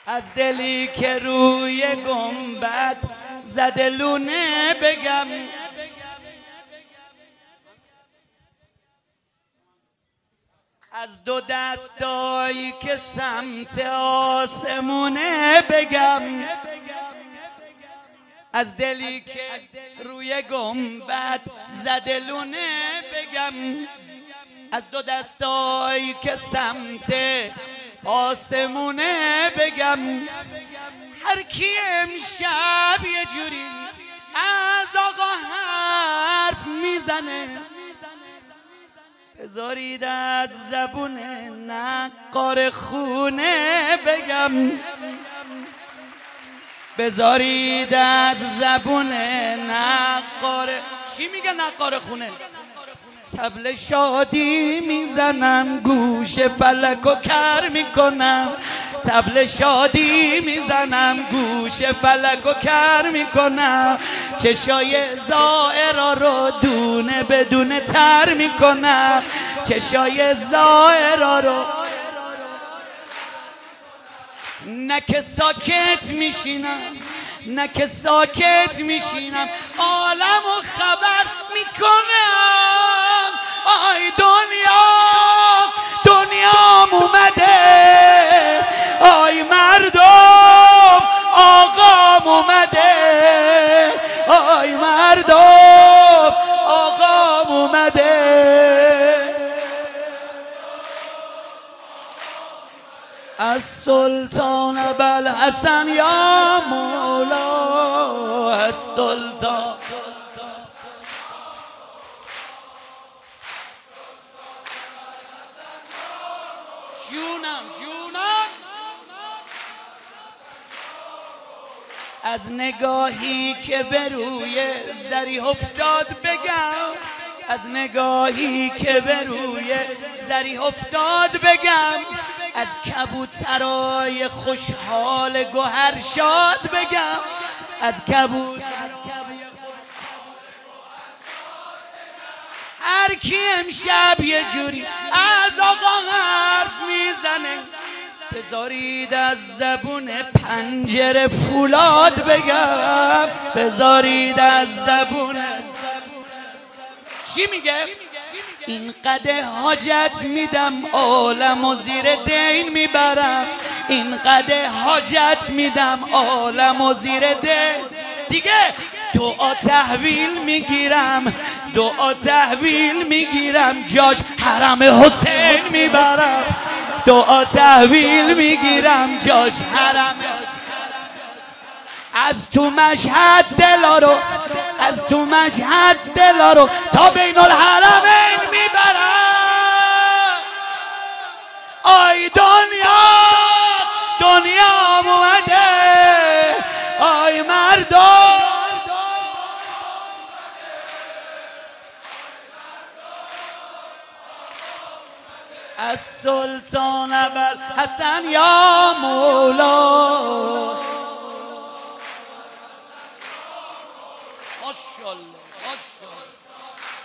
از دلی که روی گنبد زده لونه بگم، از دو دستایی که سمت آسمونه بگم، از دلی که روی گنبد زده لونه بگم، از دو دستایی که سمت آسمونه بگم. هر کی امشب یه جوری از آقا حرف میزنه، بذارید از زبون نقار خونه بگم، بذارید از زبون نقار، چی میگه نقار خونه؟ طبل شادی میزنم گوش فلکو کر میکنم، طبل شادی میزنم گوش فلکو کر میکنم، چشای زائرا رو دونه بدونه تر میکنم، چشای زائرا رو نه که ساکت میشینم، نه که ساکت میشینم، عالمو خبر میکنم. آی دنیا دنیام اومده، آی مردم آقام اومده، آی مردم آقام اومده. از سلطان ابوالحسن یا مولا، از سلطان جونم از نگاهی که به روی زری افتاد بگم، از نگاهی که به روی زری افتاد بگم، از کبوترای خوشحال گوهر شاد بگم، از هر کی امشب یه جوری از آقا حرف میزنه، بذارید از زبون پنجره فولاد بگم، بذارید از زبون چی میگه؟ این قده حاجت میدم عالم و زیر دین میبرم، این قده حاجت میدم عالم و زیر دین، دیگه دعا تحویل میگیرم، دعا تحویل میگیرم، جاش حرم حسین میبرم، دعا تحویل میگیرم، جاش حرم. از تو مشهد دلارو، از تو مشهد دلارو تا بین الحرمین میبرم. آی دنیا دنیا اومده، آی مردم از سلطان ابوالحسن یا مولا. ماشاءالله ماشاءالله.